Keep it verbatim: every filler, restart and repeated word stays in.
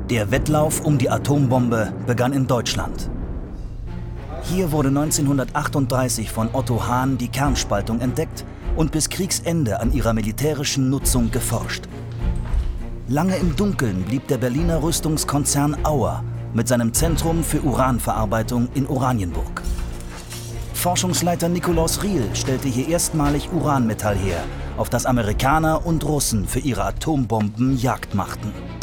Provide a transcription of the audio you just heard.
Der Wettlauf um die Atombombe begann in Deutschland. Hier wurde neunzehnhundertachtunddreißig von Otto Hahn die Kernspaltung entdeckt und bis Kriegsende an ihrer militärischen Nutzung geforscht. Lange im Dunkeln blieb der Berliner Rüstungskonzern Auer mit seinem Zentrum für Uranverarbeitung in Oranienburg. Forschungsleiter Nikolaus Riehl stellte hier erstmalig Uranmetall her, auf das Amerikaner und Russen für ihre Atombomben Jagd machten.